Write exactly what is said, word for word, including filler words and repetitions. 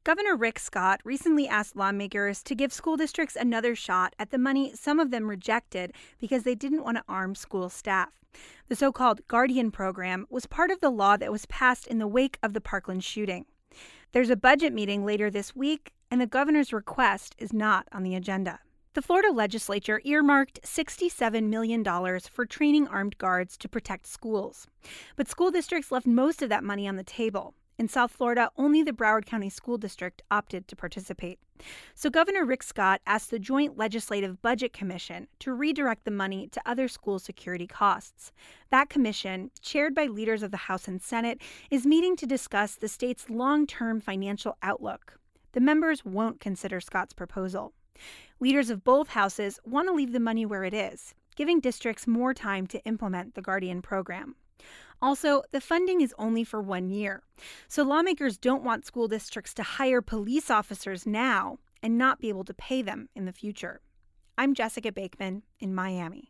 Governor Rick Scott recently asked lawmakers to give school districts another shot at the money some of them rejected because they didn't want to arm school staff. The so-called Guardian program was part of the law that was passed in the wake of the Parkland shooting. There's a budget meeting later this week, and the governor's request is not on the agenda. The Florida legislature earmarked sixty-seven million dollars for training armed guards to protect schools. But school districts left most of that money on the table. In South Florida, only the Broward County School District opted to participate. So Governor Rick Scott asked the Joint Legislative Budget Commission to redirect the money to other school security costs. That commission, chaired by leaders of the House and Senate, is meeting to discuss the state's long-term financial outlook. The members won't consider Scott's proposal. Leaders of both houses want to leave the money where it is, giving districts more time to implement the Guardian program. Also, the funding is only for one year, so lawmakers don't want school districts to hire police officers now and not be able to pay them in the future. I'm Jessica Bakeman in Miami.